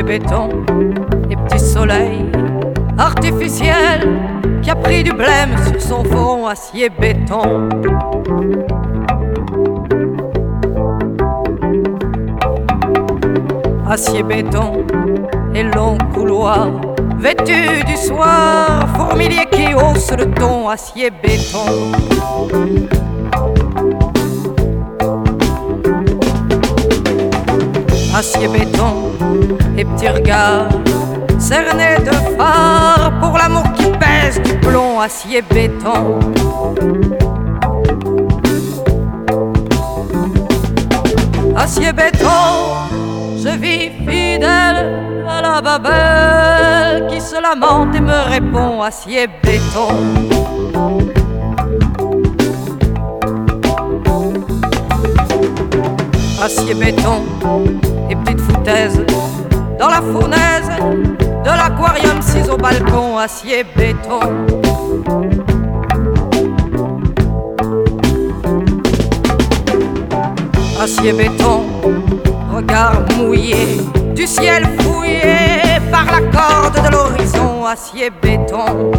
béton et petit soleil artificiel qui a pris du blême sur son front acier béton. Acier béton et long couloir vêtu du soir, fourmilier qui hausse le ton, acier béton. Acier béton et petits regards cernés de phare pour l'amour qui pèse du plomb, acier béton. Acier béton, je vis fidèle à la Babel qui se lamente et me répond, acier béton. Acier béton et petite foutaise dans la fournaise de l'aquarium, 6 au balcon, acier béton. Acier béton, regard mouillé du ciel fouillé par la corde de l'horizon, acier béton.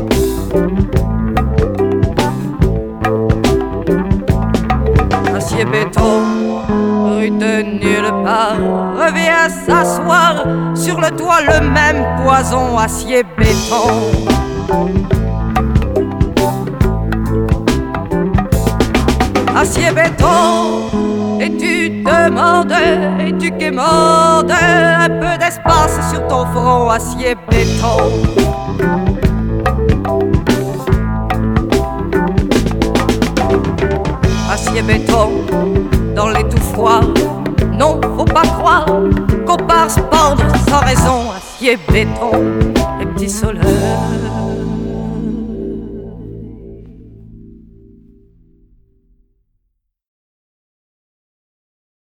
Acier béton, rue de nulle part, revient s'asseoir sur le toit, le même poison, acier béton. Acier béton, et tu demandes, et tu quémandes un peu d'espace sur ton front, acier béton. Acier béton, dans les tout froids, non, faut pas croire qu'on part se pendre sans raison, acier béton, et petit soleil.